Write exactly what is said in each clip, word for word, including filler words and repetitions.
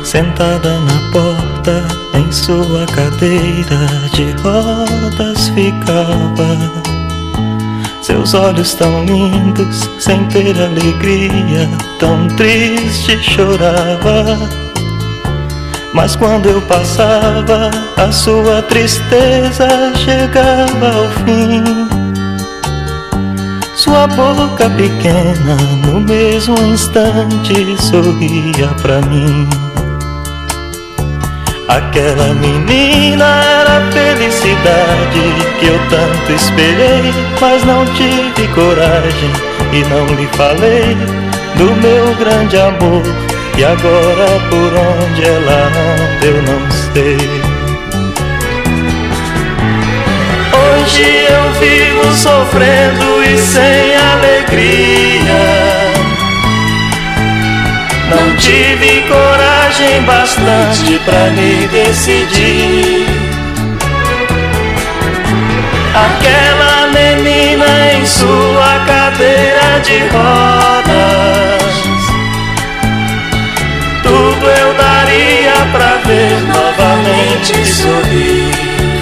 Sentada na porta, em sua cadeira de rodas ficava. Seus olhos tão lindos, sem ter alegria, tão triste chorava. Mas quando eu passava, a sua tristeza chegava ao fim. Sua boca pequena, no mesmo instante, sorria pra mim. Aquela menina era a felicidade que eu tanto esperei, mas não tive coragem e não lhe falei do meu grande amor. E agora por onde ela anda eu não sei. Hoje eu vivo sofrendo e sem alegria. Não tive coragem bastante pra me decidir. Aquela menina em sua cadeira de rodas, tudo eu daria pra ver novamente sorrir.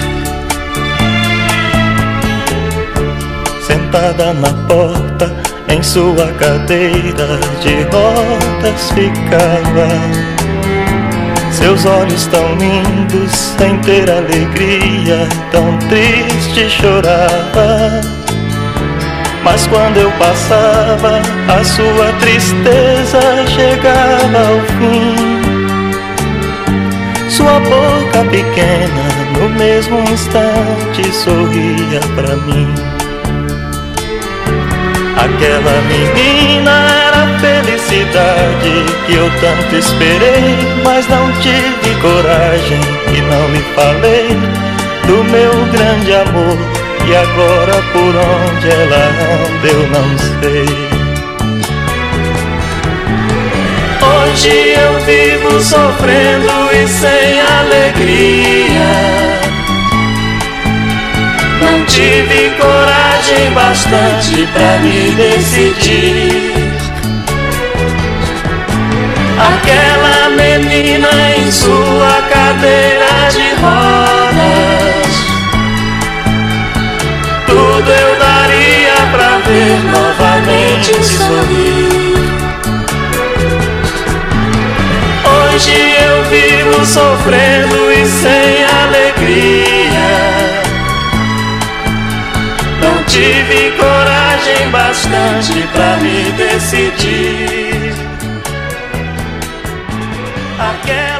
Sentada na porta, em sua cadeira de rodas ficava. Seus olhos tão lindos, sem ter alegria, tão triste chorava. Mas quando eu passava, a sua tristeza chegava ao fim. Sua boca pequena, no mesmo instante, sorria pra mim. Aquela menina era a felicidade que eu tanto esperei, mas não tive coragem e não lhe falei do meu grande amor. E agora por onde ela anda eu não sei. Hoje eu vivo sofrendo e sem alegria. Não tive coragem bastante pra me decidir. Aquela menina em sua cadeira de rodas, tudo eu daria pra ver novamente sorrir. Hoje eu vivo sofrendo e sem alegria. Não tive coragem bastante pra me decidir. Aquela